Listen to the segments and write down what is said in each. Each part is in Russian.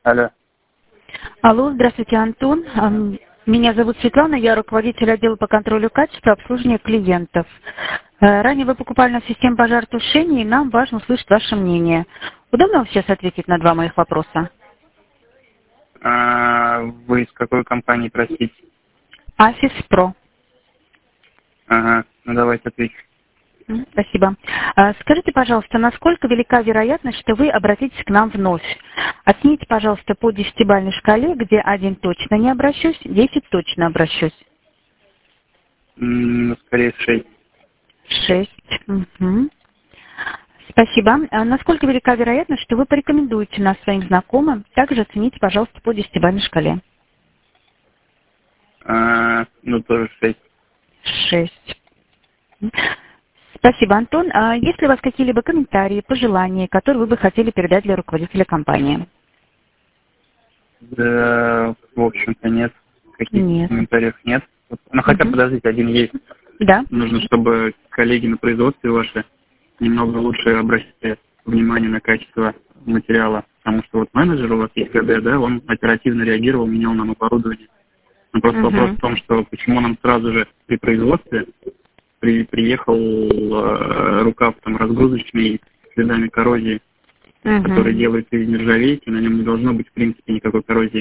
Алло. Алло, здравствуйте, Антон. Меня зовут Светлана, я руководитель отдела по контролю качества обслуживания клиентов. Ранее вы покупали на систему пожаротушения, и нам важно услышать ваше мнение. Удобно вам сейчас ответить на два моих вопроса? Вы из какой компании, простите? Афис Про. Ага, ну давайте ответим. Спасибо. Скажите, пожалуйста, насколько велика вероятность, что вы обратитесь к нам вновь? Оцените, пожалуйста, по 10-бальной шкале, где 1 точно не обращусь, 10 точно обращусь. Скорее 6. 6. Угу. Спасибо. Насколько велика вероятность, что вы порекомендуете нас своим знакомым? Также оцените, пожалуйста, по 10-бальной шкале. Тоже 6. 6. Спасибо, Антон. Есть ли у вас какие-либо комментарии, пожелания, которые вы бы хотели передать для руководителя компании? Да, в общем-то, нет. Каких-то комментариев нет. Ну, хотя, подождите, один есть. Да. Нужно, чтобы коллеги на производстве ваши немного лучше обращали внимание на качество материала. Потому что вот менеджер у вас есть КД, да, он оперативно реагировал, менял нам оборудование. Но просто вопрос в том, что почему нам сразу же при производстве приехал рукав там разгрузочный с следами коррозии, который делается из нержавейки, на нем не должно быть в принципе никакой коррозии.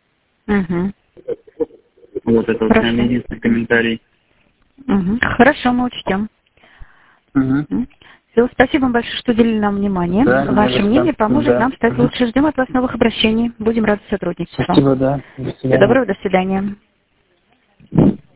Вот это вот, наверное, единственный комментарий. Хорошо, мы учтем. Все, спасибо вам большое, что уделили нам внимание. Да, ваше мнение поможет нам стать лучше. Ждем от вас новых обращений. Будем рады сотрудничеству. Спасибо, да. До свидания. Всего доброго, до свидания.